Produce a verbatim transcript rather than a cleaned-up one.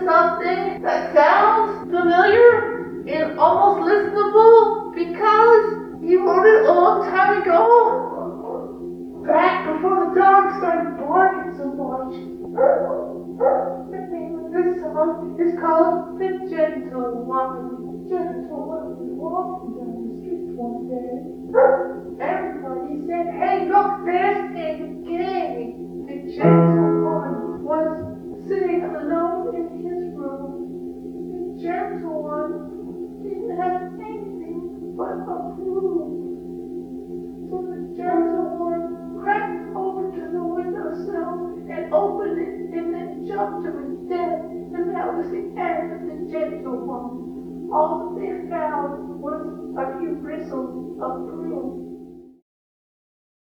something that sounds familiar and almost listenable because he wrote it a long time ago. Back before the dog started barking so much. The name of this song is called The Gentle One. The Gentle One was walking down the street one day. Everybody said, hey, look, there's a gay. The Gentle One was sitting alone in his room. The Gentle One didn't have anything but a broom. So the Gentle One crept over to the windowsill and opened it and then jumped to his death. And that was the end of the Gentle One. All that they found